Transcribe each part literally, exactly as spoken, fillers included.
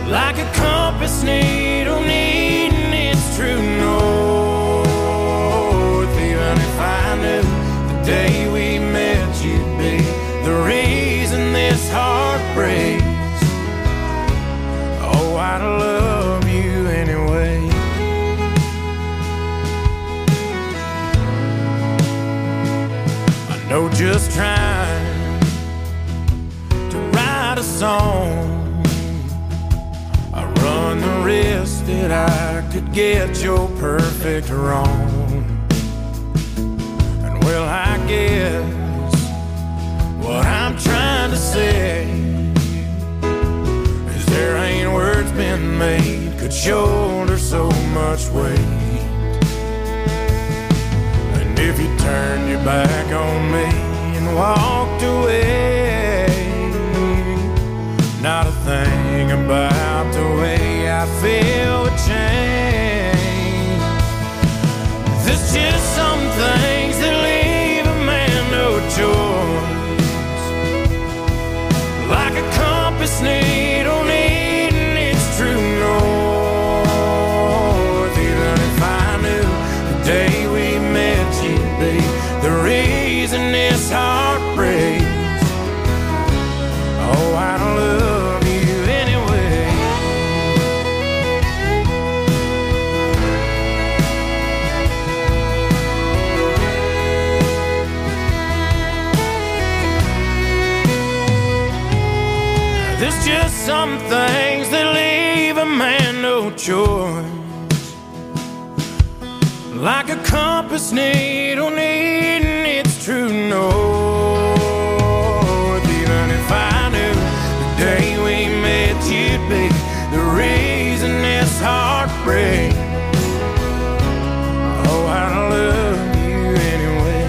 like a compass needle needing its true north. Even if I knew the day we met you'd be the reason this heart breaks, oh, I'd love you anyway. I know just trying to write a song, I run the risk that I could get your perfect wrong. And well, I guess what I'm trying to say is there ain't words been made could shoulder so much weight. And if you turned your back on me and walked away, not a thing about the way I feel would change. There's just some things that leave a man no choice, like a compass needle needing its true north. Even if I knew the day we met you'd be the reason this heart breaks, oh, I don't love you anyway. There's just some things that leave a man no choice, like a compass needle needing its true north. Even if I knew the day we met you'd be the reason this heart breaks, oh, I love you anyway.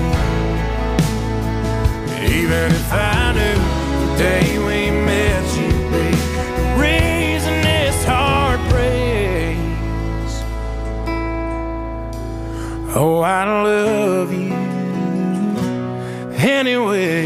Even if I knew the day we met you'd be the reason this heart breaks, oh, I love you anyway.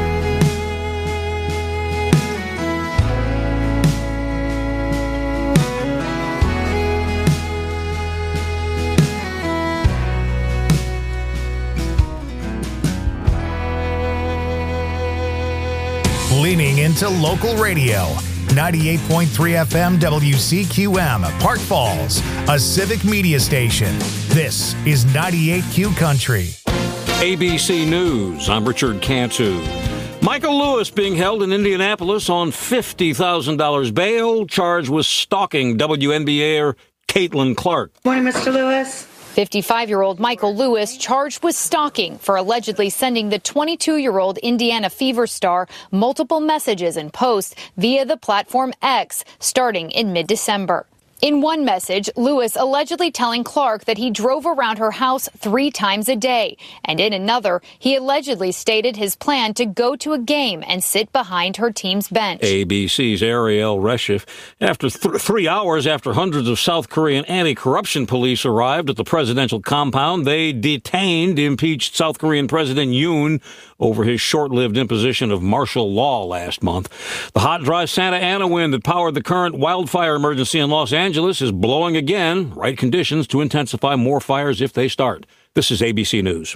Leaning into local radio. ninety-eight point three F M W C Q M, Park Falls, a civic media station. This is ninety-eight Q Country. A B C News, I'm Richard Cantu. Michael Lewis being held in Indianapolis on fifty thousand dollars bail, charged with stalking W N B A-er Caitlin Clark. Morning, Mister Lewis. fifty-five-year-old Michael Lewis charged with stalking for allegedly sending the twenty-two-year-old Indiana Fever star multiple messages and posts via the platform X starting in mid-December. In one message, Lewis allegedly telling Clark that he drove around her house three times a day. And in another, he allegedly stated his plan to go to a game and sit behind her team's bench. A B C's Ariel Reshef. After th- three hours after hundreds of South Korean anti-corruption police arrived at the presidential compound, they detained impeached South Korean President Yoon over his short-lived imposition of martial law last month. The hot, dry Santa Ana wind that powered the current wildfire emergency in Los Angeles is blowing again. Right conditions to intensify more fires if they start. This is A B C News.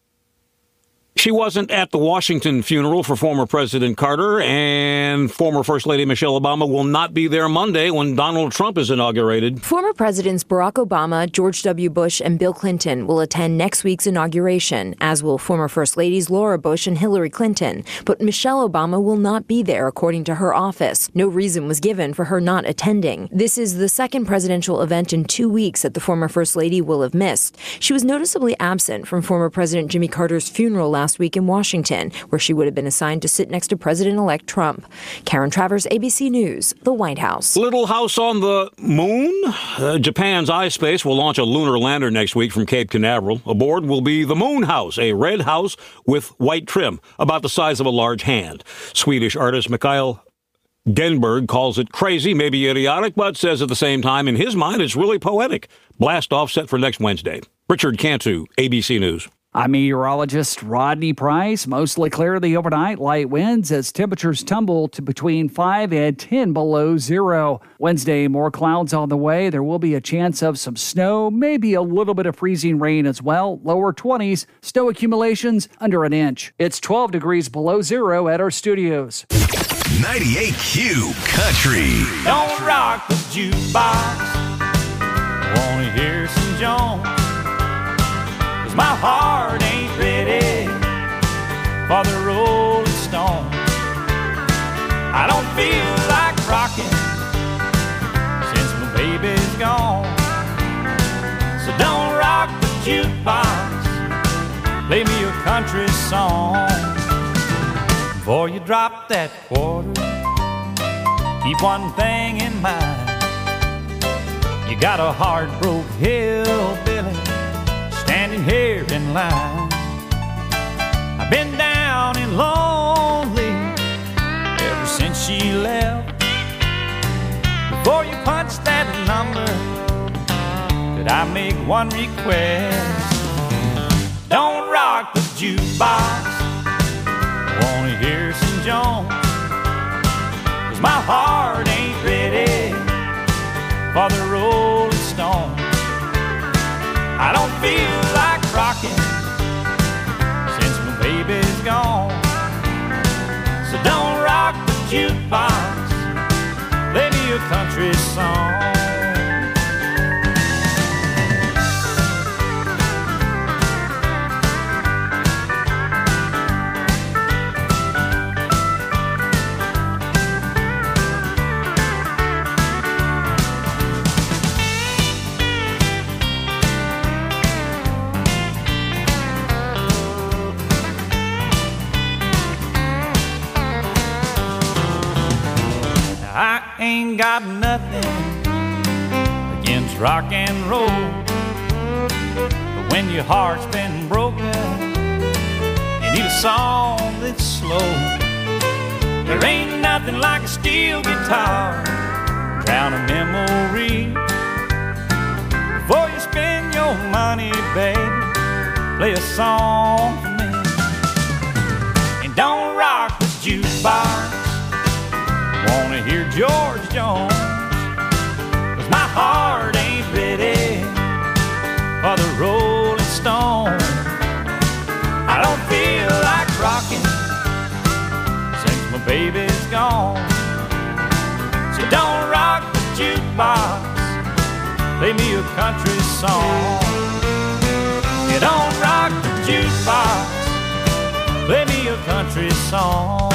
She wasn't at the Washington funeral for former President Carter, and former First Lady Michelle Obama will not be there Monday when Donald Trump is inaugurated. Former Presidents Barack Obama, George W. Bush, and Bill Clinton will attend next week's inauguration, as will former First Ladies Laura Bush and Hillary Clinton. But Michelle Obama will not be there, according to her office. No reason was given for her not attending. This is the second presidential event in two weeks that the former First Lady will have missed. She was noticeably absent from former President Jimmy Carter's funeral last week in Washington, where she would have been assigned to sit next to President-elect Trump. Karen Travers, A B C News, the White House. Little house on the moon? Uh, Japan's iSpace will launch a lunar lander next week from Cape Canaveral. Aboard will be the Moon House, a red house with white trim, about the size of a large hand. Swedish artist Mikael Denberg calls it crazy, maybe idiotic, but says at the same time, in his mind, it's really poetic. Blast off set for next Wednesday. Richard Cantu, A B C News. I'm meteorologist Rodney Price. Mostly clear the overnight, light winds as temperatures tumble to between five and ten below zero. Wednesday, more clouds on the way. There will be a chance of some snow, maybe a little bit of freezing rain as well. Lower twenties, snow accumulations under an inch. It's twelve degrees below zero at our studios. ninety-eight Q Country. Don't rock the jukebox. I wanna hear some Jones. My heart ain't ready for the Rolling Stones. I don't feel like rocking since my baby's gone. So don't rock the jukebox, play me a country song. Before you drop that quarter, keep one thing in mind. You got a heart-broke hillbilly standing here in line. I've been down and lonely ever since she left. Before you punch that number, could I make one request? Don't rock the jukebox, I wanna hear some Jones. 'Cause my heart ain't ready for the Rolling Stones. I don't feel like rocking since my baby's gone. So don't rock the jukebox, play me a country song. I ain't got nothing against rock and roll, but when your heart's been broken, you need a song that's slow. There ain't nothing like a steel guitar, drown a memory. Before you spend your money, baby, play a song for me. And don't rock the jukebox, wanna hear George Jones. 'Cause my heart ain't ready for the Rolling Stones. I don't feel like rocking since my baby's gone. So don't rock the jukebox, play me a country song. You don't rock the jukebox, play me a country song.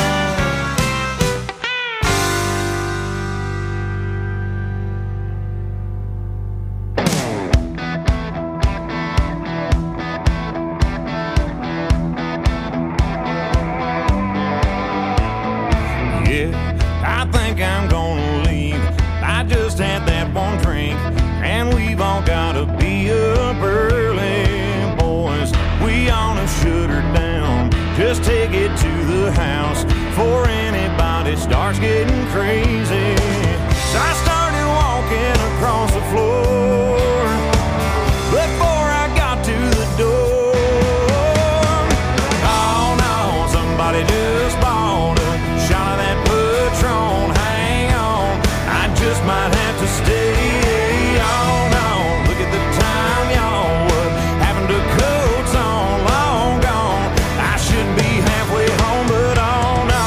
I think I'm gonna leave. I just had that one drink, and we've all gotta be up early, boys. We ought to shut her down, just take it to the house before anybody starts getting crazy. So I started walking across the floor before I got to the door. Oh no, somebody just bought a shot of that Patron. Hang on, I just might have to stay. Oh no, look at the time, y'all. What happened to coats on? Long gone. I should be halfway home, but oh no.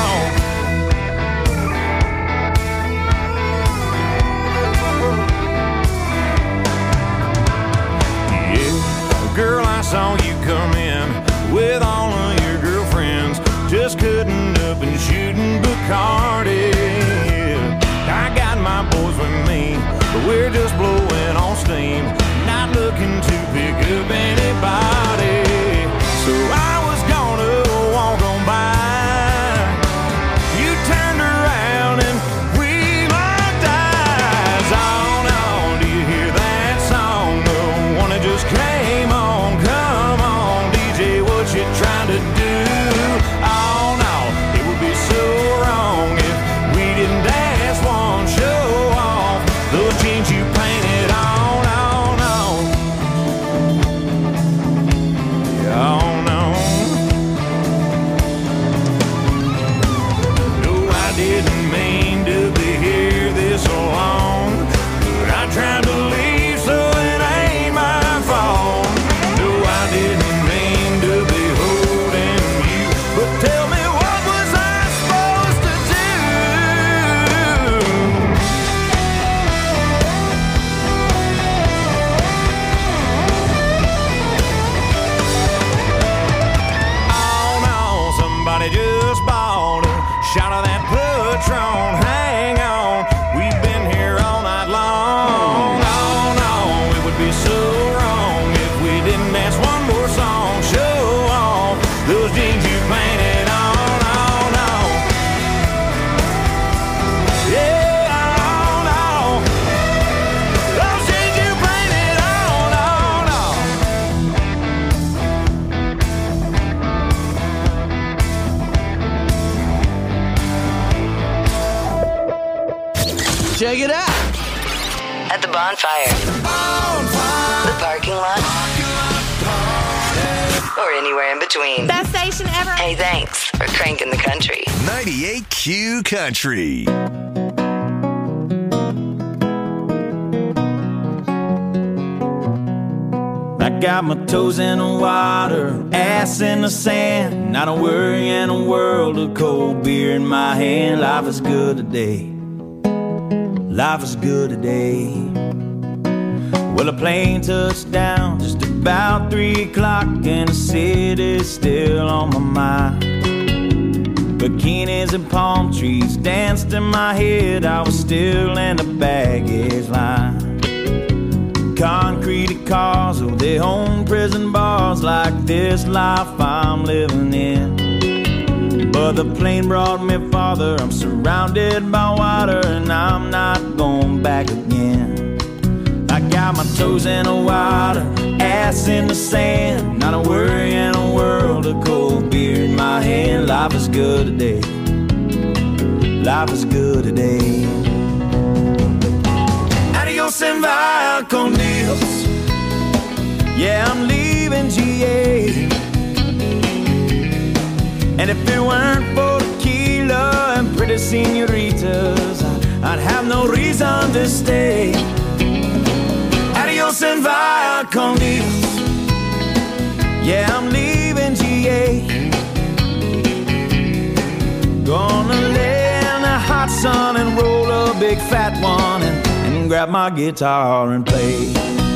Yeah, girl, I saw you come in with all of your girlfriends, just cutting up and shooting Bacardi. I got my boys with me, but we're just blowing on steam, not looking to pick up anybody. So I was gonna walk on by, you turned around and we locked eyes. Oh no, do you hear that song? The one that just came on. Come on, D J, what you trying to do? Oh no, it would be so wrong if we didn't dance one, show off those jeans you painted on, on, it out. At the bonfire. Bonfire. The parking lot. Or anywhere in between. Best station ever. Hey, thanks for cranking the country. ninety-eight Q Country. I got my toes in the water, ass in the sand. Not a worry in a world of cold beer in my hand. Life is good today. Life is good today. Well, a plane touched down just about three o'clock, and the city's still on my mind. Bikinis and palm trees danced in my head. I was still in the baggage line. Concrete cars, oh, they own prison bars. Like this life I'm living in. But the plane brought me farther. I'm surrounded by water, and I'm not going back again. I got my toes in the water, ass in the sand. Not a worry in a world of cold beer in my hand. Life is good today. Life is good today. Adios and via con Dios. Yeah, I'm leaving G A. And if it weren't for tequila and pretty senoritas, I'd have no reason to stay. Adios and via con Dios. Yeah, I'm leaving G A. Gonna lay in the hot sun and roll a big fat one and, and grab my guitar and play.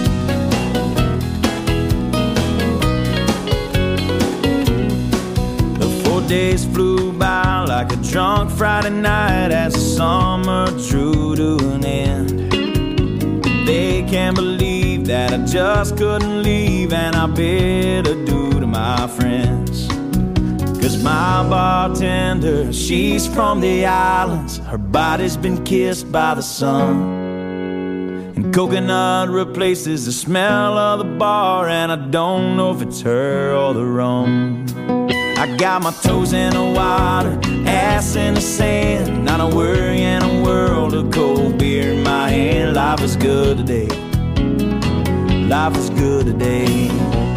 The four days flew by like a drunk Friday night as the summer drew to an end. They can't believe that I just couldn't leave, and I bid adieu to my friends. Cause my bartender, she's from the islands. Her body's been kissed by the sun, and coconut replaces the smell of the bar, and I don't know if it's her or the rum. I got my toes in the water, ass in the sand. Not a worry in a world of cold beer in my hand. Life is good today. Life is good today.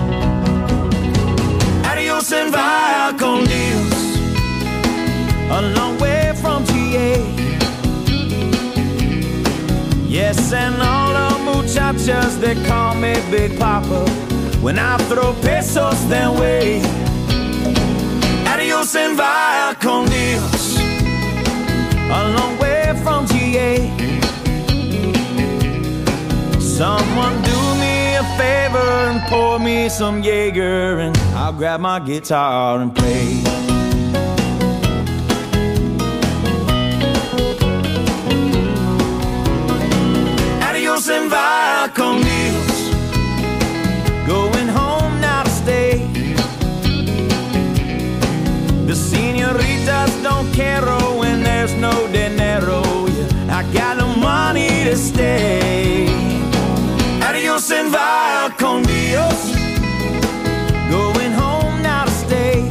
Adios and via con Dios. A long way from G A. Yes, and all the muchachas, they call me Big Papa when I throw pesos their way. Adios and via con Dios. A long way from G A. Someone do me a favor and pour me some Jaeger, and I'll grab my guitar and play. Adios and via con Dios. Going home now to stay. The senoritas don't care when there's no dinero. Yeah, I got no money to stay. Adios and via con Dios. Going home now to stay.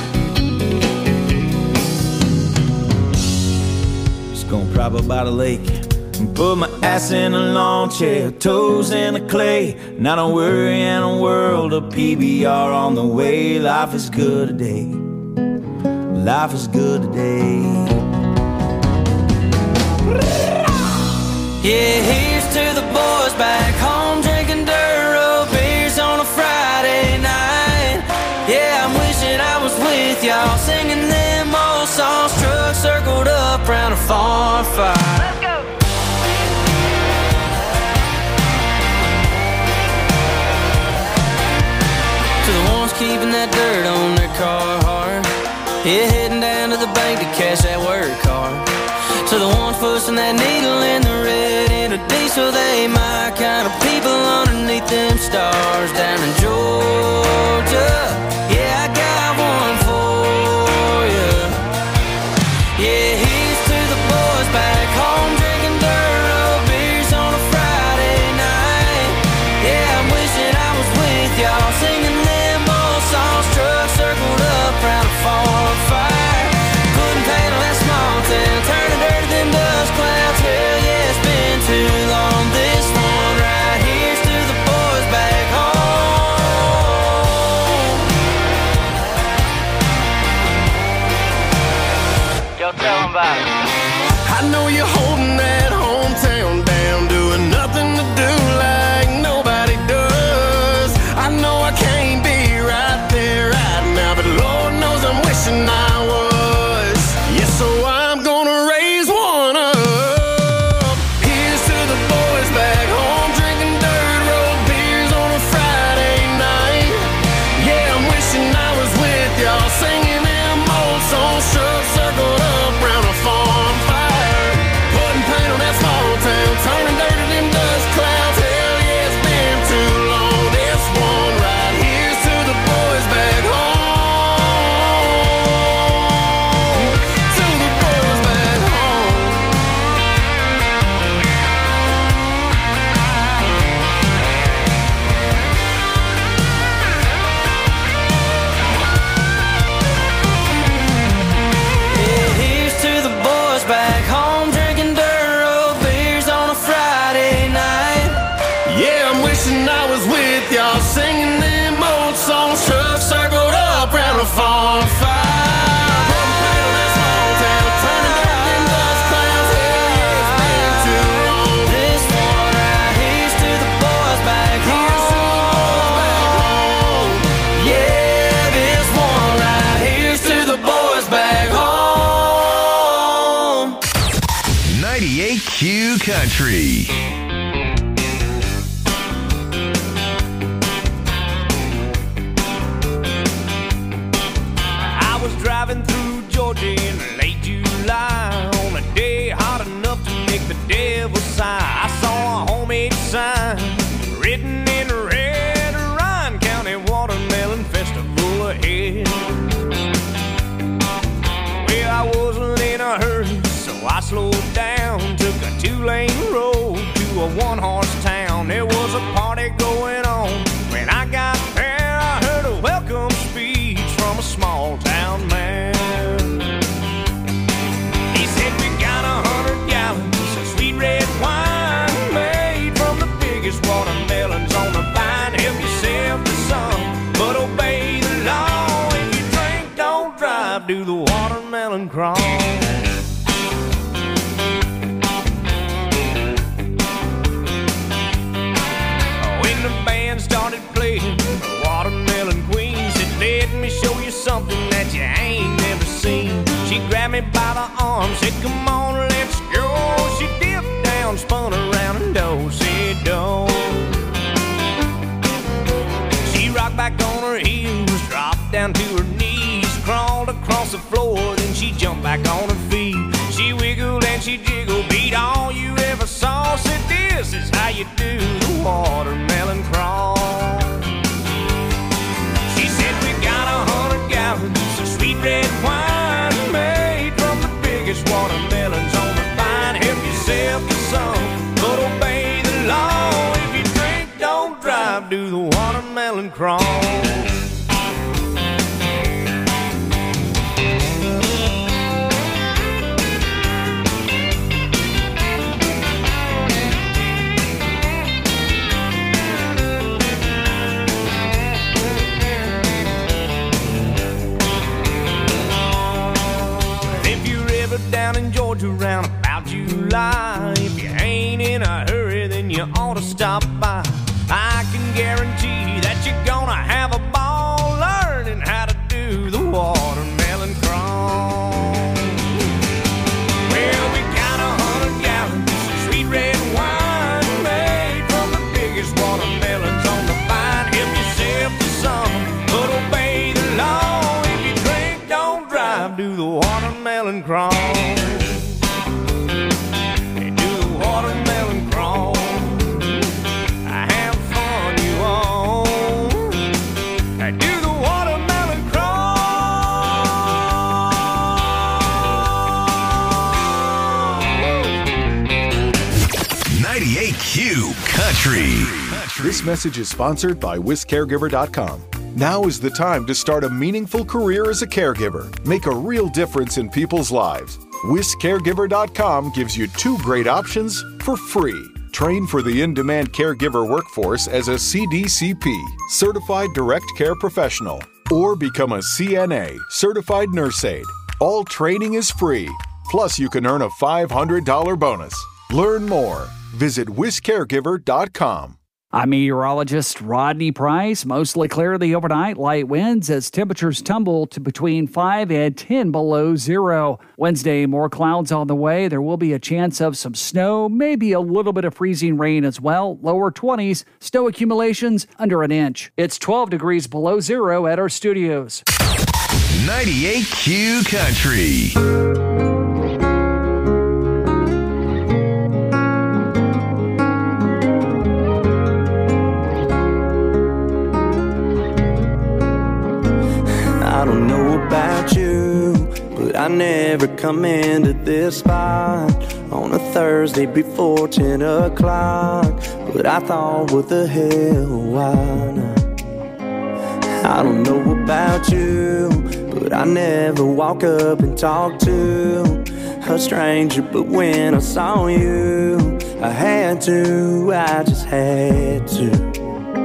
Just gonna prop up by the lake and put my ass in a lawn chair, toes in the clay. Not a worry in a world of P B R on the way. Life is good today. Life is good today. Yeah, here's to the boys back home drinking Duro beers on a Friday night. Yeah, I'm wishing I was with y'all singing them old songs. Trucks circled up round a farm fire. Let's go. To the ones keeping that dirt on their car hard. Yeah, heading down to the bank to cash that work card. To the ones pushing that needle in the red into diesel, they my kind of people underneath them stars down in Georgia. Yeah, I got one for you. Yeah, here's to the boys back home drinking Duro beers on a Friday night. Yeah, I'm wishing I was with y'all singing them old songs. Trucks circled up round a farm fire. Couldn't paint that small town, turning dirt to them dust clouds. Hell yeah, it's been Q Country. I was driving through Georgia in late July on a day hot enough to make the devil sigh. I saw a homemade sign written in red, Ryan County Watermelon Festival ahead. Well, I wasn't in a hurry, so I slowed down, took a two-lane road to a one-horse town. There was a party going on. When I got there, I heard a welcome speech from a small-town man. He said, we got a hundred gallons of sweet red wine made from the biggest watermelons on the vine. Help yourself to some, but obey the law. If you drink, don't drive, do the watermelon crawl. Started playing the Watermelon Queen. Said, let me show you something that you ain't never seen. She grabbed me by the arm, said, come on, let's go. She dipped down, spun around, and do, said, do. She rocked back on her heels, dropped down to her knees, crawled across the floor, then she jumped back on her feet. She wiggled and she jiggled, beat all you ever saw. Said, this is how you do the watermelon crawl. She said, we got a hundred gallons of sweet red wine made from the biggest watermelons on the vine. Help yourself to some, but obey the law. If you drink, don't drive, do the watermelon crawl. Down in Georgia around about July, if you ain't in a hurry, then you ought to stop by. I can guarantee that you're gonna have a ball learning how to do the watermelon crawl. Well, we got a hundred gallons of sweet red wine made from the biggest watermelons on the vine. Help yourself to some, but obey the law. If you drink, don't drive, do the watermelon crawl. ninety-eight Q Country. This message is sponsored by Whisk Caregiver dot com. Now is the time to start a meaningful career as a caregiver. Make a real difference in people's lives. Whisk Caregiver dot com gives you two great options for free. Train for the in-demand caregiver workforce as a C D C P, Certified Direct Care Professional, or become a C N A, Certified Nurse Aide. All training is free. Plus, you can earn a five hundred dollars bonus. Learn more. Visit Whisk Caregiver dot com. I'm meteorologist Rodney Price. Mostly clear the overnight, light winds as temperatures tumble to between five and ten below zero. Wednesday, more clouds on the way. There will be a chance of some snow, maybe a little bit of freezing rain as well. Lower twenties, snow accumulations under an inch. It's twelve degrees below zero at our studios. ninety-eight Q Country. I don't know about you, but I never come into this spot on a Thursday before ten o'clock. But I thought, what the hell, why not? I don't know about you, but I never walk up and talk to a stranger. But when I saw you, I had to, I just had to.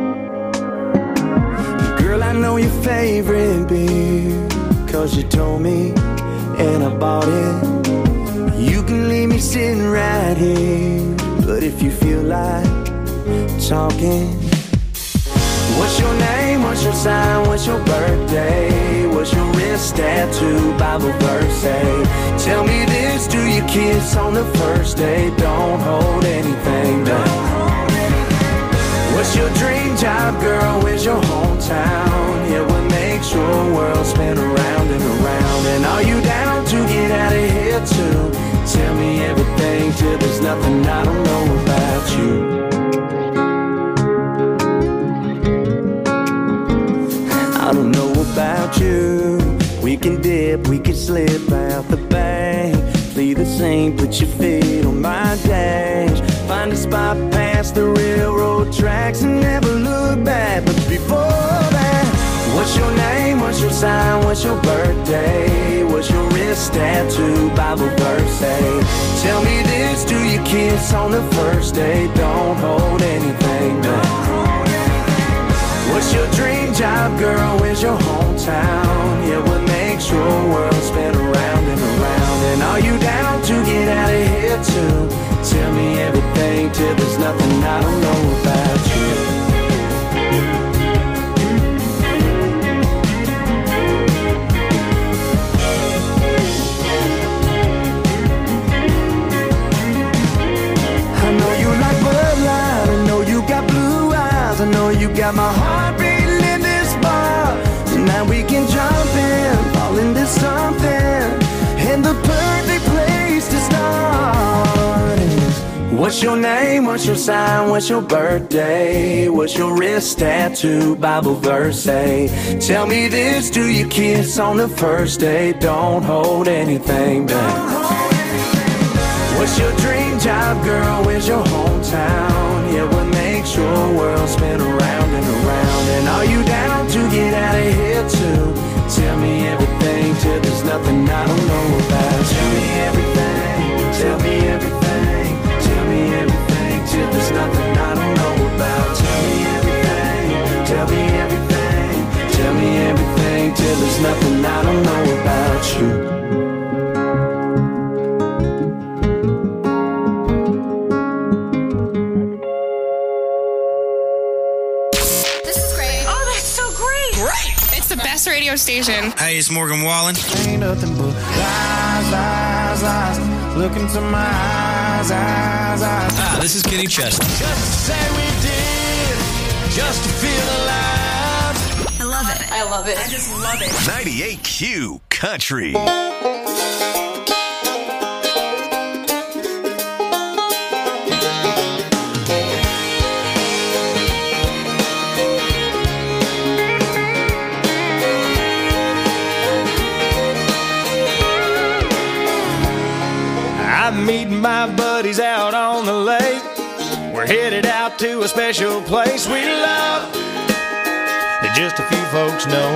Girl, I know your favorite beer, cause you told me, and I bought it. You can leave me sitting right here, but if you feel like talking, what's your name, what's what's your sign, what's your birthday? What's your wrist tattoo, Bible verse say? Tell me this, do you kiss on the first day? Don't hold anything back. What's your dream job, girl? Where's your hometown? Yeah, what makes your world spin around and around? And are you down to get out of here too? Tell me everything till there's nothing I don't know about you. I don't know about you. We can dip, we can slip out the bank. Play the same, put your feet on my dash. Find a spot past the railroad tracks and never look back. But before that, what's your name, what's your sign, what's your birthday? What's your wrist tattoo, Bible verse say? Tell me this, do you kiss on the first day? Don't hold anything back. What's your dream job, girl? Where's your hometown? Yeah, what makes your world spin around and around? And are you down to get out of here too? Tell me everything till there's nothing I don't know about you. I know you like Bud Light, I know you got blue eyes, I know you got my heart beating in this bar. Tonight we can jump in, fall into something, and the perfect place to start is, what's your name, what's your sign, what's your birthday? What's your wrist tattoo, Bible verse say? Tell me this, do you kiss on the first day? Don't hold anything back. What's your dream job, girl? Where's your hometown? Yeah, what makes your world spin around and around? And are you down to get out of here too? Tell me everything till there's nothing I don't know about. Tell me everything, tell me everything, tell me everything till there's nothing I don't know about. Tell me everything, tell me everything, tell me everything till there's nothing I don't know about you. Radio station. Hey, it's Morgan Wallen. Ain't nothing but lies, lies, lies. Look into my eyes, eyes, eyes. Ah, this is Kenny Chesney. Just to say we did, just to feel alive. I love it. I love it. I just love it. ninety-eight Q Country. I'm meeting my buddies out on the lake. We're headed out to a special place we love that just a few folks know.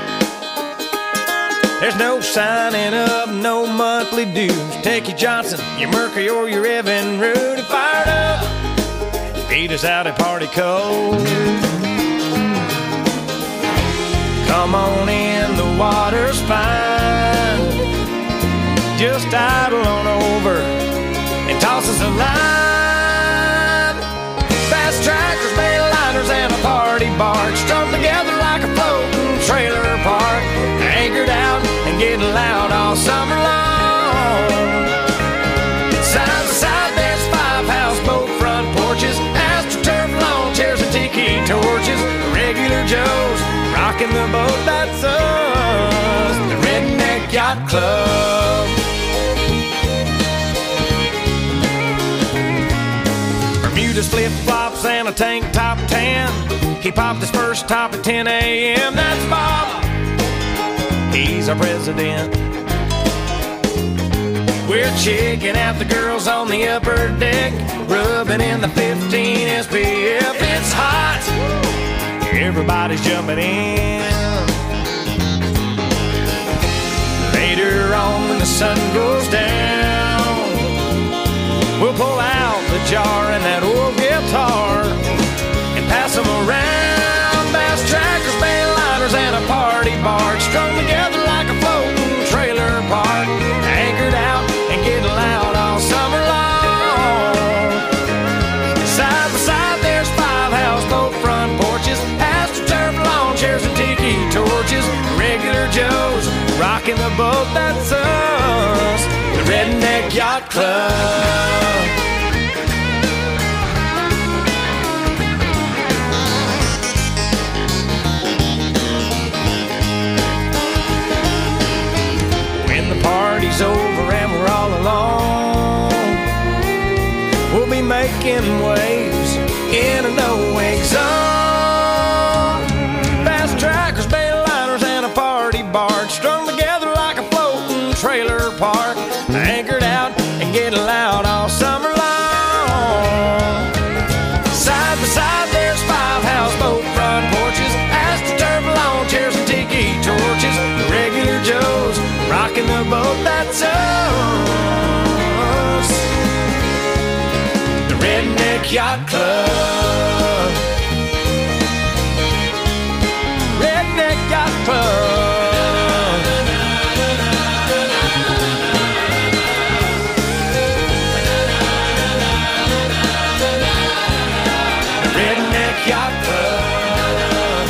There's no signing up, no monthly dues. Take your Johnson, your Mercury, or your Evan Rude and fired up. Feed us out at Party Cove. Come on in, the water's fine. Just idle on over and toss us a line. Fast trackers, mainliners, and a party barge strung together like a floating trailer park. Anchored out and getting loud all summer long. Side by side, there's five houseboat front porches, AstroTurf lawn chairs and tiki torches. Regular Joes rocking the boat, that's us, the Redneck Yacht Club. Bermuda's flip-flops and a tank top tan. He popped his first top at ten a.m. That's Bob, he's our president. We're checking out the girls on the upper deck, rubbing in the fifteen S P F. It's hot, everybody's jumping in. Later on when the sun goes down, we'll pull out the jar and that old guitar and pass them around. Bass trackers, mainliners, and a party barge strung together like a floating trailer park. Anchored out and getting loud all summer long. Side by side, there's five houseboat front porches, AstroTurf lawn chairs Club. When the party's over and we're all alone, we'll be making waves in a no-wake zone. Fast trackers, bayliners, and a party barge strung together like a floating trailer park, anchored out and getting loud all summer long. Side by side there's five houseboat front porches, astroturf lawn chairs and tiki torches. The regular Joes rocking the boat that's us. The Redneck Yacht Club. Redneck Yacht Club. Yacht Club.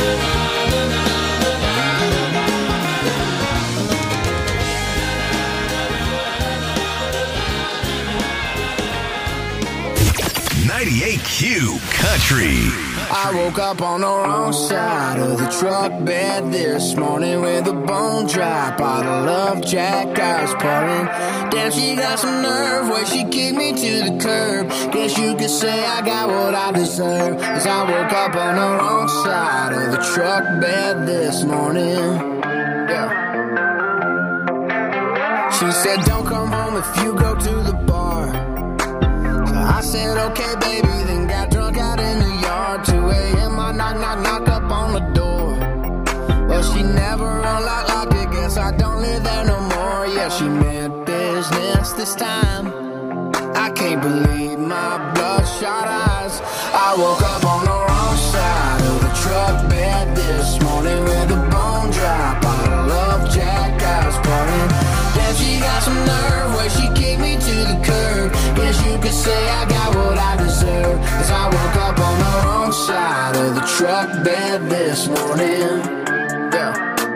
ninety-eight Q Country. I woke up on the wrong side of the truck bed this morning with a bone dry bottle of Jack I was pouring. Damn, she got some nerve where she kicked me to the curb. Guess you could say I got what I deserve, 'cause I woke up on the wrong side of the truck bed this morning. Yeah. She said don't come home if you go to the bar. So I said okay baby, then got drunk out in the yard. Two a.m. I knock, knock, knock up on the door. Well, she never unlocked, locked it. Guess I don't live there no more. Yeah, she meant business this time. I can't believe my bloodshot eyes. I woke up on the wrong side of the truck bed this morning with a bone dry bottle of Jack I was pouring. Damn, she got some nerve where she kicked me to the curb. Guess you could say I got what I deserve, 'cause I woke up on the wrong side of the truck bed this morning. Yeah.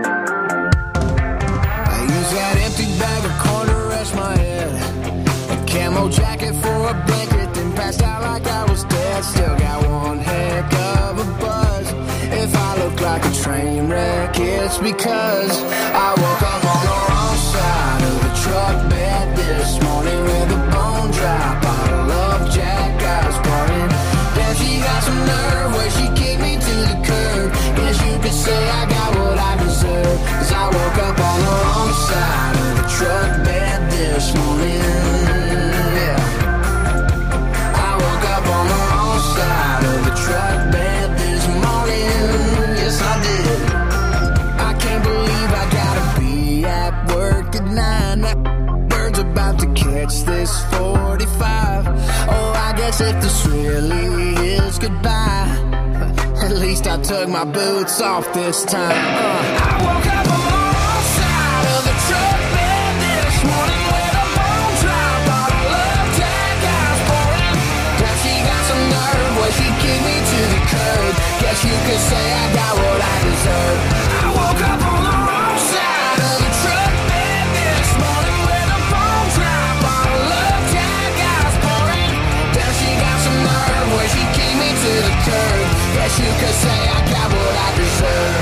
I used that empty bag of corn to rest my head, a camo jacket for a blanket, then passed out like I was dead. Still got one heck of a buzz. If I look like a train wreck, it's because I woke up on the wrong side of the truck bed this morning with a bone dry bottle of Jack I was pouring. Damn, she got some nerve where she kicked me to the curb. Guess you could say I got what I deserve, 'cause I woke up on the wrong side of the truck bed this morning. Yeah. I woke up on the wrong side of the truck bed this morning. Yes, I did. I can't believe I gotta be at work at nine. That bird's about to catch this forty-five. Oh, I guess if this really is goodbye, at least I took my boots off this time. Uh. I woke up on the wrong side of the truck bed this morning with a bone dry bottle of Jack I was pouring. Now she got some nerve where she kicked me to the curb. Guess you could say I got what I deserve. I woke up on the wrong side of the truck bed this morning with a bone dry bottle of Jack I was pouring. Now she got some nerve where she kicked me to the curb. Guess you could say I got what I deserve.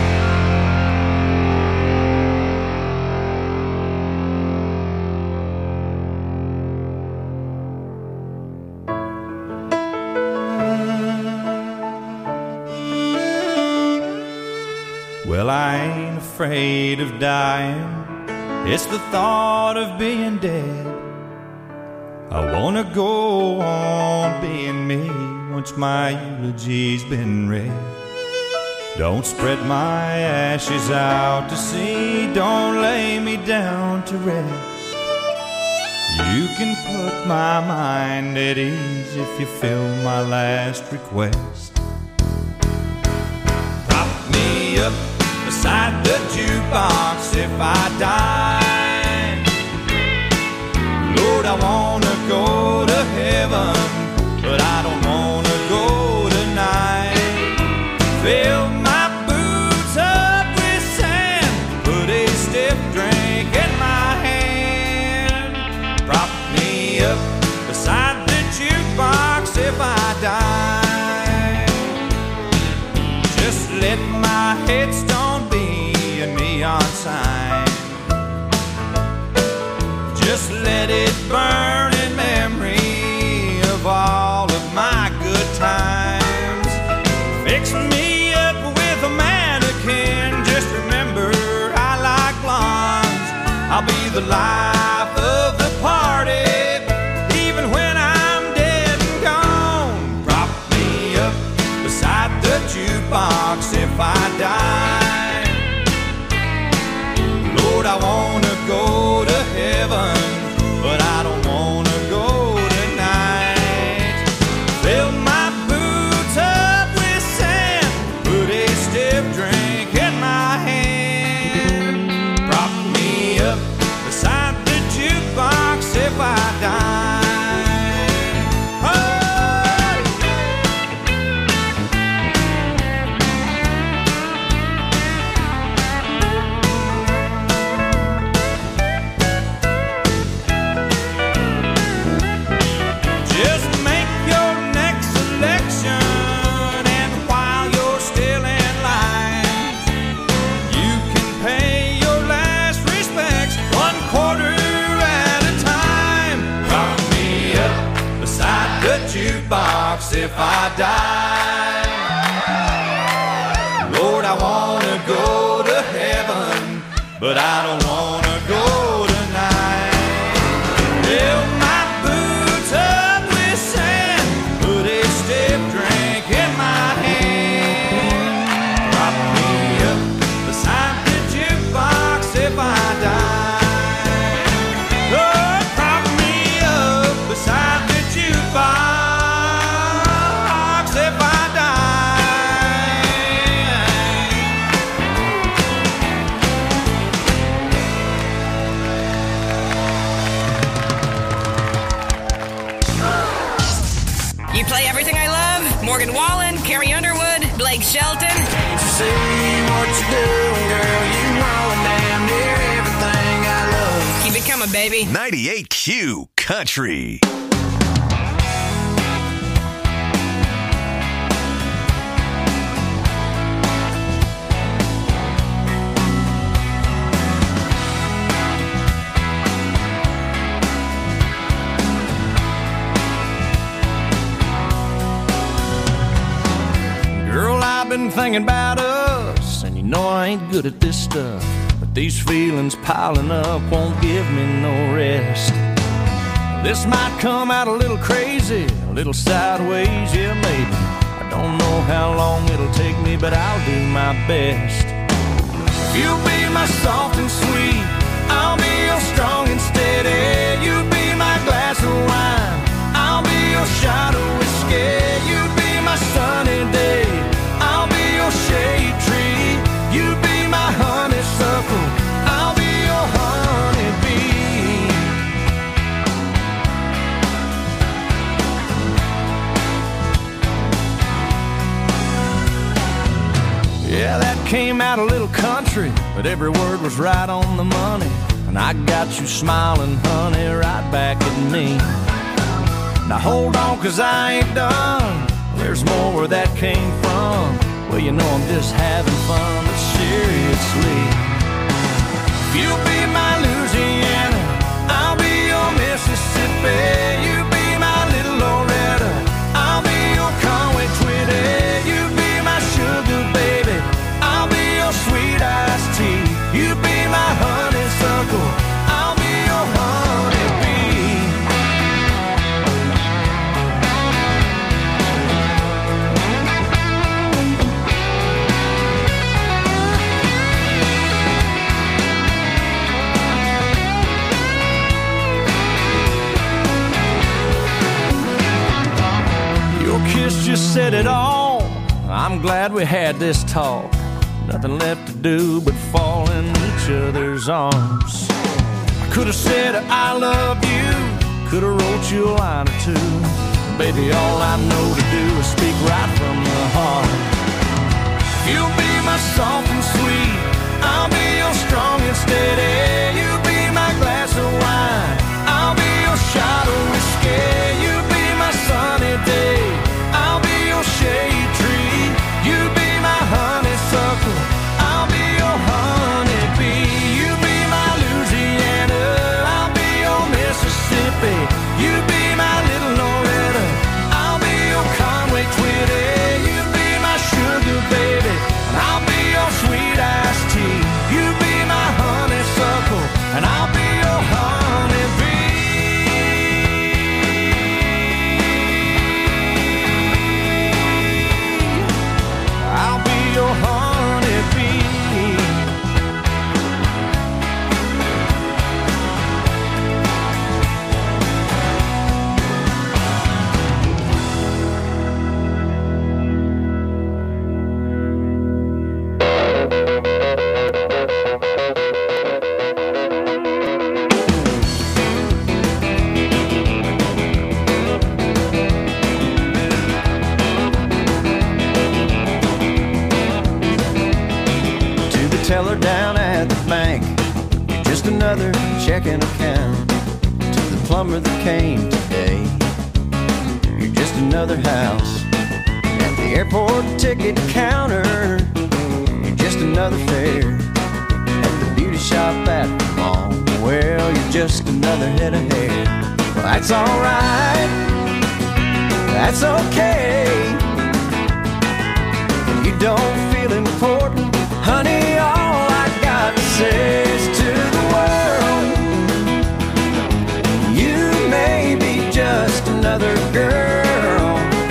Well, I ain't afraid of dying. It's the thought of being dead. I wanna go on being me once my eulogy's been read. Don't spread my ashes out to sea. Don't lay me down to rest. You can put my mind at ease if you fill my last request. Prop me up beside the jukebox if I die. Lord, I wanna go to heaven, but I don't wanna go tonight. Fill my boots up with sand, put a stiff drink in my hand. Prop me the life of the party. Even when I'm dead and gone, prop me up beside the jukebox if I die. Lord, I wanna go to heaven, but I don't wanna go tonight. Fill my boots up with sand, put a stiff drink in my hand. Prop me up beside the jukebox if I die. Jukebox if I die. Lord, I wanna go to heaven, but I don't wanna go tonight. Fill my boots up with sand, put a stiff drink in my hand. Prop me up beside the jukebox if I die. Lord, prop me up beside the jukebox. Morgan Wallen, Carrie Underwood, Blake Shelton. Can't you see what you're doing, girl? You know damn near everything I love. Keep it coming, baby. ninety-eight Q Country. Been thinking about us, and you know I ain't good at this stuff, but these feelings piling up won't give me no rest. This might come out a little crazy, a little sideways, yeah maybe. I don't know how long it'll take me, but I'll do my best. You'll be my soft and sweet, I'll be your strong and steady. You'll be my glass of wine, I'll be your shot of whiskey. You'll be my sunny day, shade tree, you be my honeysuckle, I'll be your honeybee. Yeah, that came out a little country, but every word was right on the money. And I got you smiling, honey, right back at me. Now hold on, cause I ain't done, there's more where that came from. Well, you know I'm just having fun, but seriously. You'll be my Louisiana, I'll be your Mississippi. You be my little Loretta, I'll be your Conway Twitty. You be my sugar baby, I'll be your sweet iced tea. You be my honeysuckle, I'll be your honeybee. Kiss just said it all. I'm glad we had this talk. Nothing left to do but fall in each other's arms. I could have said I love you, could have wrote you a line or two. Baby, all I know to do is speak right from the heart. You'll be my soft and sweet, I'll be your strong and steady. You be my glass of wine, I'll be your shot of whiskey. You be my sunny day, I'll be your shade tree. You be my honeysuckle, I'll be your honeybee. You be my Louisiana, I'll be your Mississippi. You be my little Loretta, I'll be your Conway Twitty. You be my sugar baby, and I'll be your sweet iced tea. You be my honeysuckle, and I'll be your teller down at the bank. You're just another checking account. To the plumber that came today, you're just another house. At the airport ticket counter, you're just another fare. At the beauty shop at the mall, well, you're just another head of hair. Well, that's alright, that's okay. When you don't feel important, honey, all I got to say is to the world, you may be just another girl,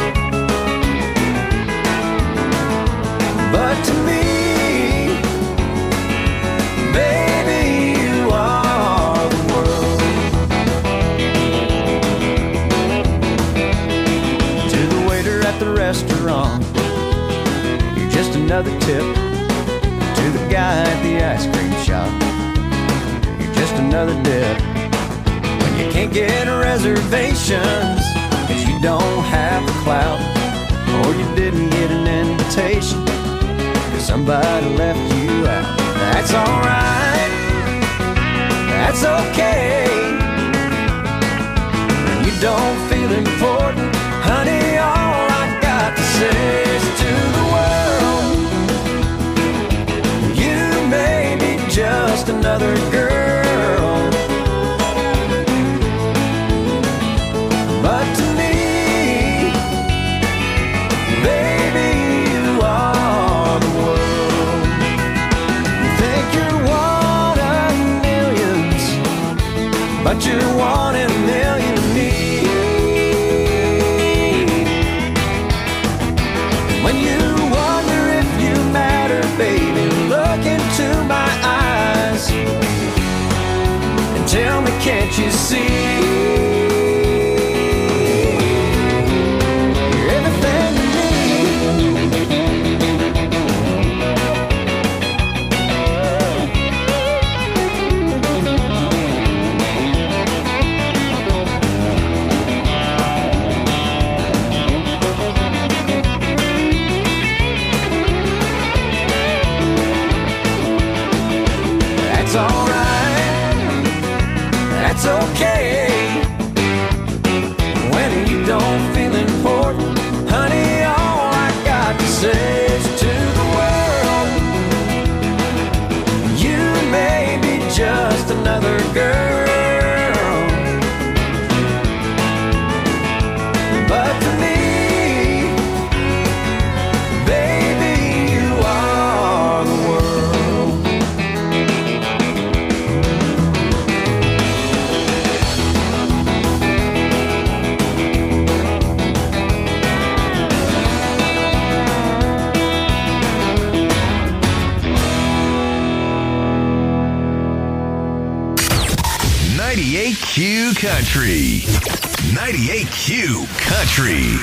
but to me, baby, you are the world. To the waiter at the restaurant, you're just another tip. To the guy at the ice cream shop, you're just another dip. When you can't get reservations, cause you don't have the clout, or you didn't get an invitation, cause somebody left you out. That's alright, that's okay. When you don't feel important, honey, all I got to say is to the world, you may be just another girl, but to me, baby, you are the world. You think you're one of millions, but you're one in a million to me. When you wonder if you matter, baby, look into my eyes and tell me, can't you see? You're everything to me. That's alright, that's okay. When you don't feel important, honey, all I got to say is to the world, you may be just another girl, but to me, baby, you are the world. ninety-eight Q Country. ninety-eight Q Country.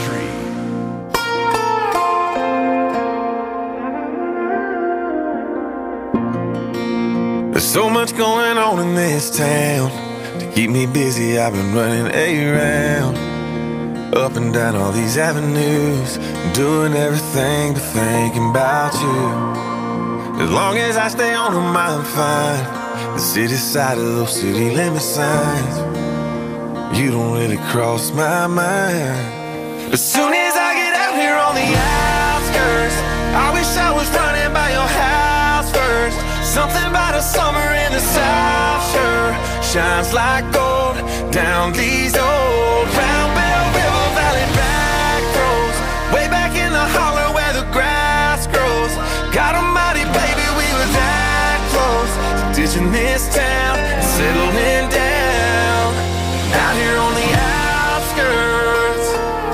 There's so much going on in this town. To keep me busy, I've been running around, up and down all these avenues, doing everything but thinking about you. As long as I stay on them, I'm fine. The city side of those city limit signs, you don't really cross my mind. As soon as I get out here on the outskirts, I wish I was running by your house first. Something about a summer in the South sure shines like gold down these old Round Bell River Valley back roads, way back in the holler where the grass grows. God almighty, baby, we were that close to ditching this town and settling down out here on the outskirts.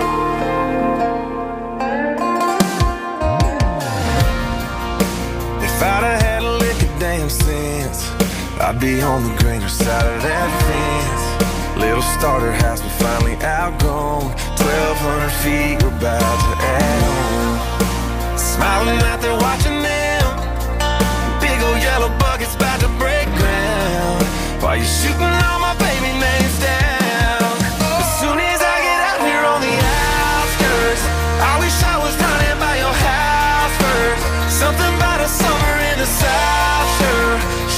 If I'd have had a lick of damn sense, I'd be on the greener side of that fence. Little starter house we finally outgrown, twelve hundred feet we're about to add on. Smiling out there watching them, big old yellow buckets about to break ground, while you're shooting all my baby names down. As soon as I get out here on the outskirts, I wish I was running by your house first. Something about a summer in the South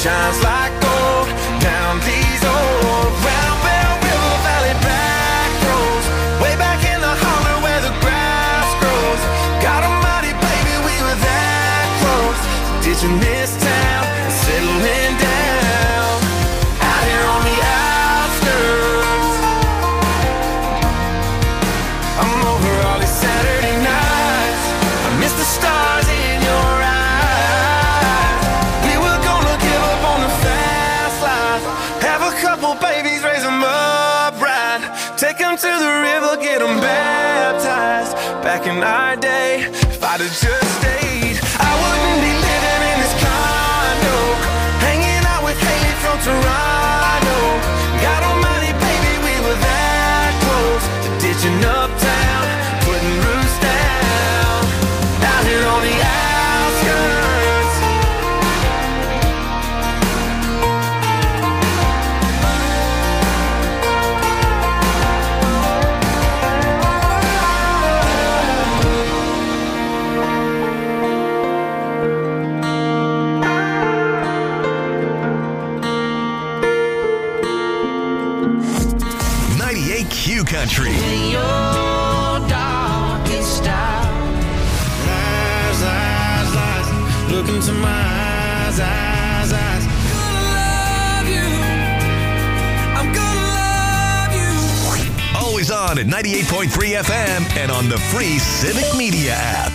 shines like gold down these old round bell river valley back roads, way back in the holler where the grass grows. God almighty, baby, we were that close, ditching this town and settling down out here on the outskirts. I'm over all these Saturday nights, I miss the stars in your eyes. We were gonna give up on the fast life, have a couple babies, raise them up right, take them to the river, get them baptized. Back in our day, if I'd have just stayed, I wouldn't be living in this condo, hanging out with Haley from Toronto. God almighty, baby, we were that close to ditching uptown, putting roots down out here on the outskirts. ninety-eight Q Country. In your darkest hour, lies, lies, lies, look into my eyes, eyes, eyes. Gonna love you, I'm gonna love you. Always on at ninety-eight point three F M and on the free Civic Media app.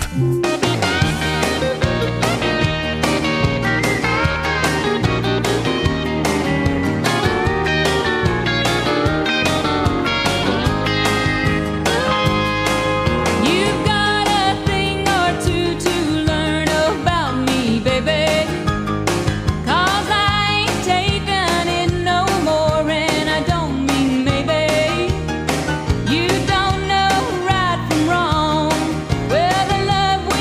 You've got a thing or two to learn about me, baby. 'Cause I ain't taking it no more, and I don't mean maybe. You don't know right from wrong. Well, the love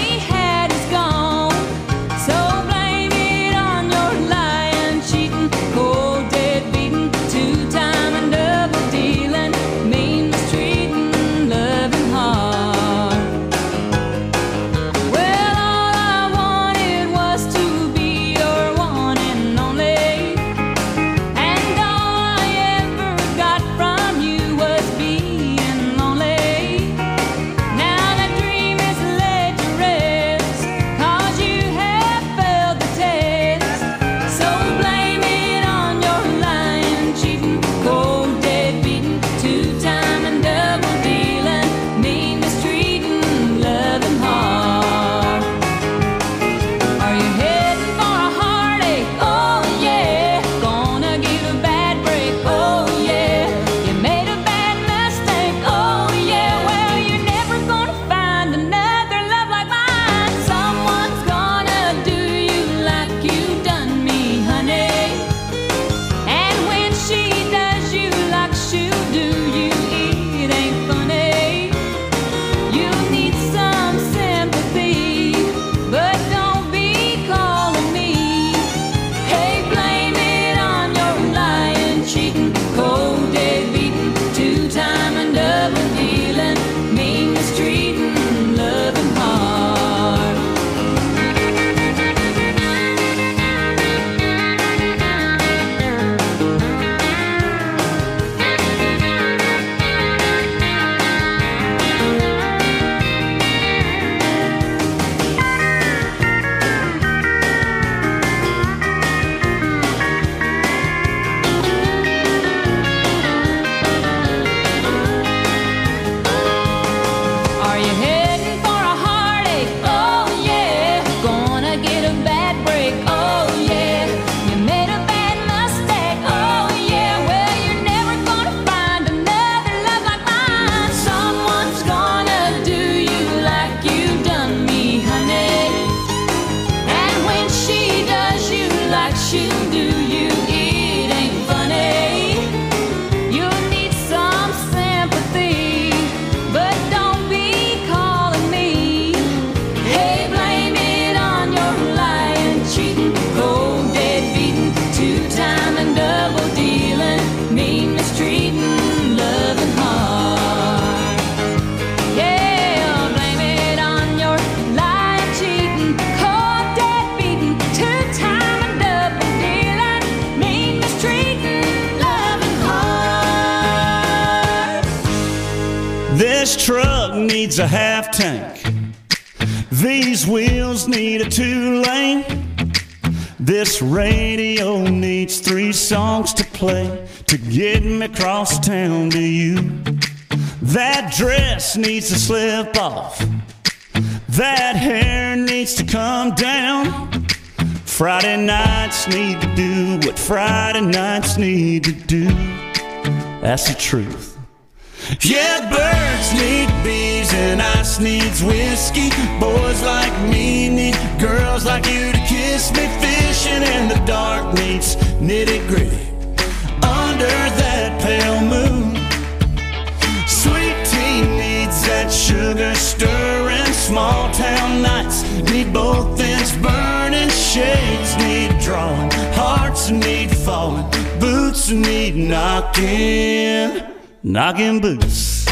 needs a half tank. These wheels need a two-lane. This radio needs three songs to play to get me across town to you. That dress needs to slip off. That hair needs to come down. Friday nights need to do what Friday nights need to do. That's the truth. Yeah, birds need bees and ice needs whiskey. Boys like me need girls like you to kiss me. Fishing in the dark needs nitty gritty under that pale moon. Sweet tea needs that sugar stirring. Small town nights need both ends burning. Shades need drawing, hearts need falling, boots need knocking. Knocking boots,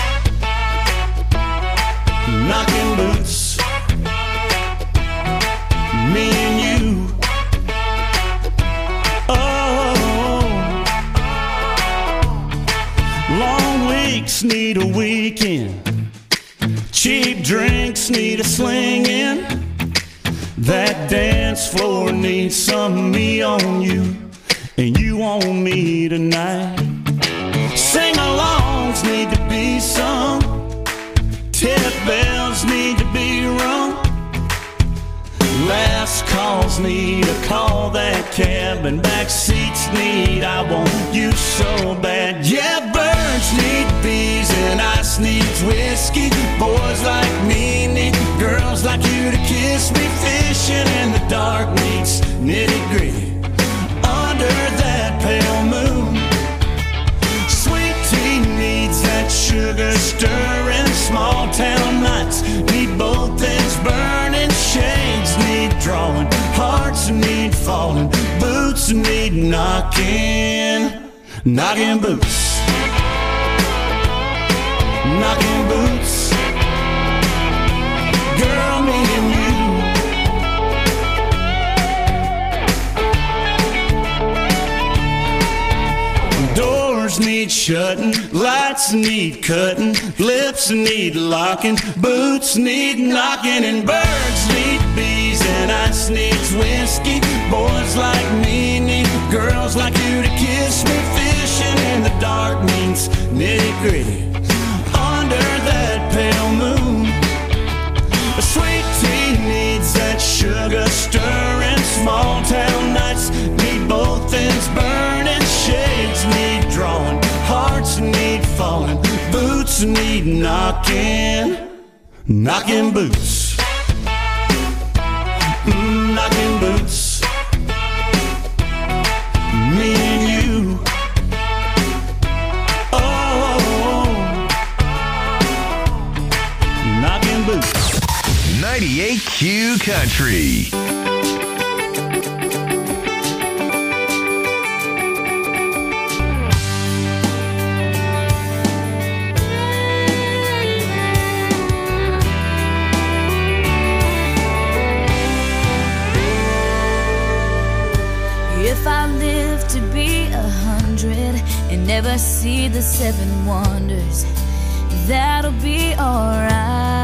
knocking boots, me and you. Oh, long weeks need a weekend. Cheap drinks need a slinging. That dance floor needs some me on you, and you on me tonight. Sing-alongs need to be sung. Tip bells need to be rung. Last calls need a call that cab, and back seats need I want you so bad. Yeah, birds need bees and ice needs whiskey. Boys like me need girls like you to kiss me. Fishing in the dark needs nitty-gritty under that pale moon. Sugar stirring, small town nights need both ends burning. Shades need drawing, hearts need falling, boots need knocking. Knocking boots, knocking boots. Girl, me and you. Doors need shutting, lights need cutting, lips need locking, boots need knocking, and birds need bees and ice needs whiskey. Boys like me need girls like you to kiss me. Fishing in the dark means nitty-gritty under that pale moon. A sweet tea needs that sugar stirring. Small town nights need both ends burning. Shades need drawing, hearts need falling, boots need knocking. Knocking boots, mm, knocking boots, me and you. Oh, knocking boots. ninety-eight Q Country. If I live to be a hundred and never see the seven wonders, that'll be alright.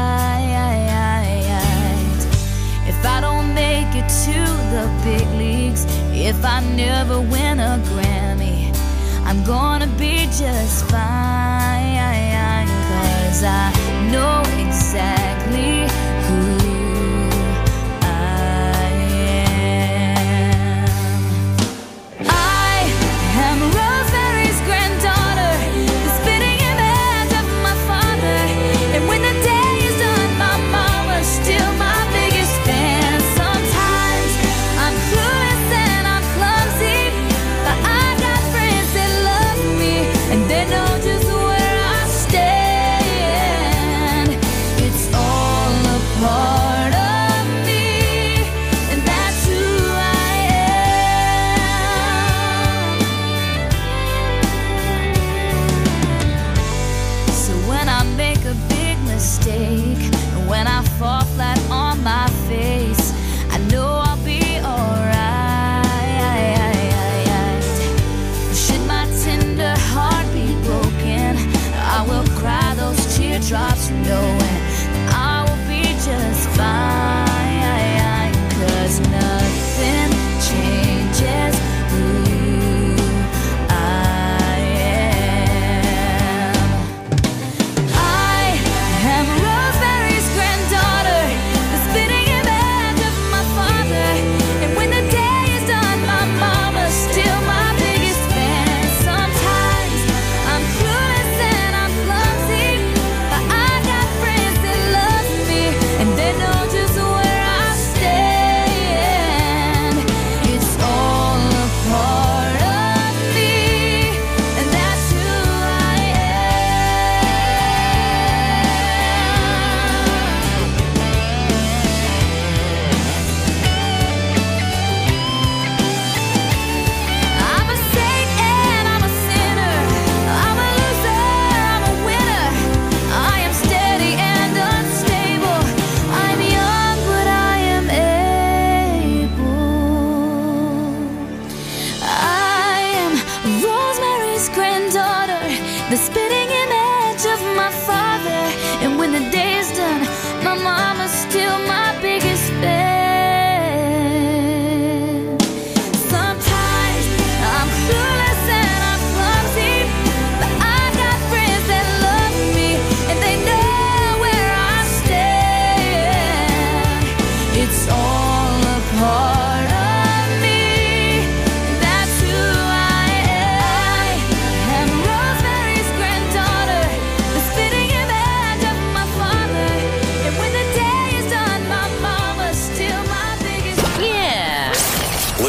If I don't make it to the big leagues, if I never win a Grammy, I'm gonna be just fine, 'cause I know exactly who they know just where I stand.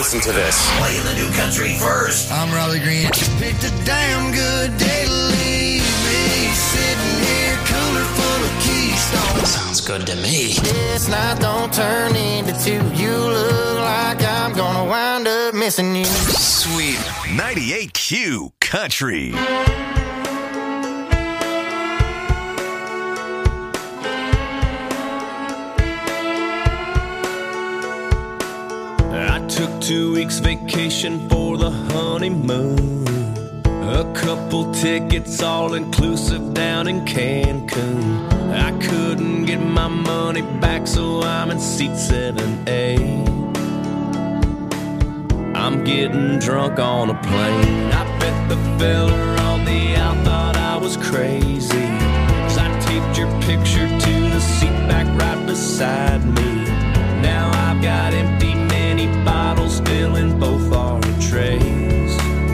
listen to this. Playing the new country first. I'm Raleigh Green. Picked a damn good day to leave me. Sitting here, cooler full of Keystone. Sounds good to me. This night don't turn into two. You look like I'm gonna wind up missing you. Sweet. ninety-eight Q Country. I took two weeks vacation for the honeymoon. A couple tickets all inclusive down in Cancun. I couldn't get my money back, so I'm in seat seven A. I'm getting drunk on a plane. I bet the fella on the out thought I was crazy, 'cause I taped your picture to the seat back right beside me. Now I've got empty mini bottles filling both our trays.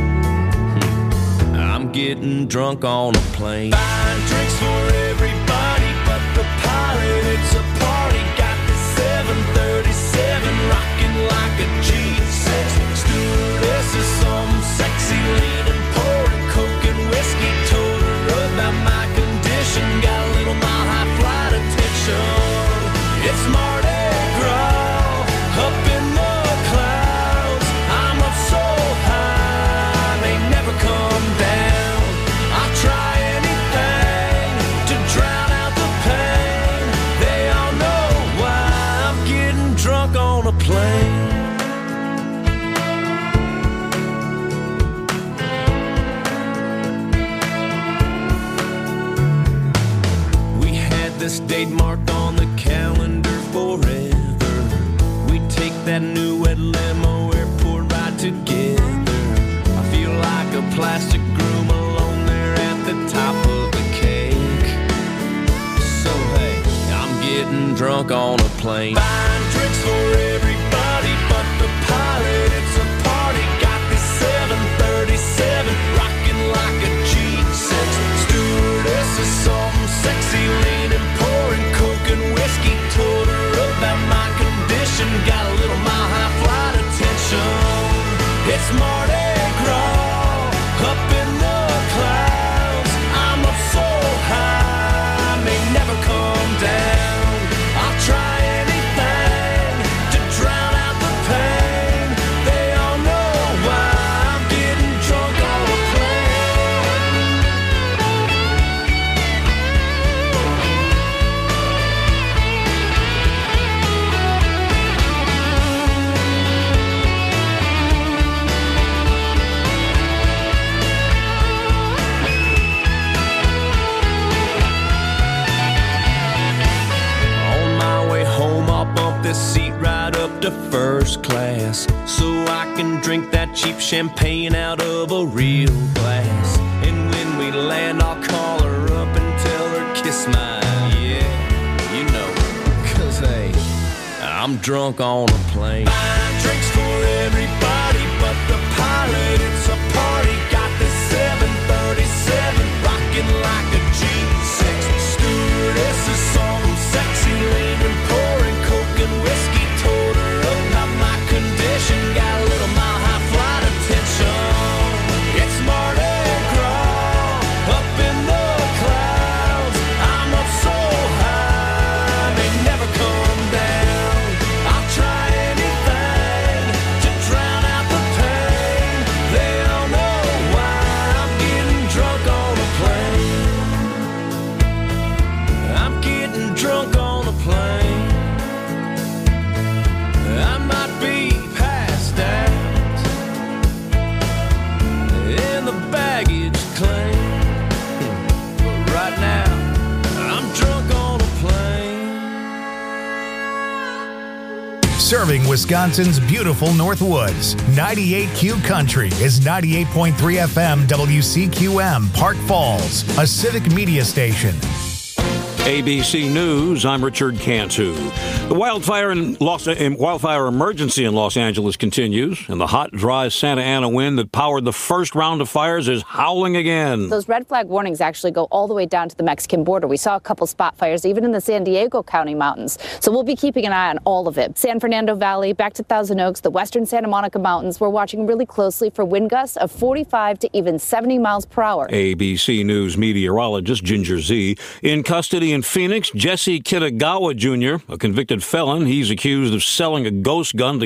I'm getting drunk on a plane. Buying drinks for everybody but the pilot. It's a party. Got the seven thirty-seven rocking like a G six. Stewardess is some sexy leaning, pouring coke and whiskey. Told her about my condition. Got a little mile high flight attention. It's Mardi Gras up in the clouds. I'm up so high, they never come down. I'll try anything to drown out the pain. They all know why I'm getting drunk on a plane. We had this date marked on the calendar forever. We take that new wet limo airport ride together. I feel like a plastic groom alone there at the top of the cake. So hey, I'm getting drunk on a plane. Buying drinks for everybody but the pilot. It's a party. Got the seven thirty-seven rocking like a G six. Stewardess is some sexy leaning, pouring coke and whiskey. Told her about my condition. Got a little mile high flight attention. It's Mardi Gras up in the clouds. I'm up so high, I may never come down. I'll try anything to drown out the pain. They all know why I'm getting drunk on a this seat right up to first class, so I can drink that cheap champagne out of a real glass. And when we land, I'll call her up and tell her kiss my, yeah, you know, 'cause hey, I'm drunk on a plane. Buying drinks for everybody but the pilot. It's a party. Got the seven thirty-seven rocking like a G six. Stewardess is some sexy leaning, pouring coke and whiskey. Told her about my condition. Got a little mile high flight attention. It's Mardi Gras up in the clouds. I'm up so high, they never come down. I'll try anything to drown out the pain. They all know why I'm getting drunk on a plane. I'm getting drunk on a plane. I might be passed out in the baggage claim, but right now I'm drunk on a plane. Serving Wisconsin's beautiful North Woods, ninety-eight Q Country is ninety-eight point three F M W C Q M, Park Falls, a civic media station. A B C News, I'm Richard Cantu. The wildfire in Los, in wildfire emergency in Los Angeles continues, and the hot, dry Santa Ana wind that powered the first round of fires is howling again. Those red flag warnings actually go all the way down to the Mexican border. We saw a couple spot fires even in the San Diego County mountains. So we'll be keeping an eye on all of it. San Fernando Valley, back to Thousand Oaks, the western Santa Monica Mountains. We're watching really closely for wind gusts of forty-five to even seventy miles per hour. A B C News meteorologist Ginger Z. In custody in Phoenix, Jesse Kitagawa Junior, a convicted felon. He's accused of selling a ghost gun to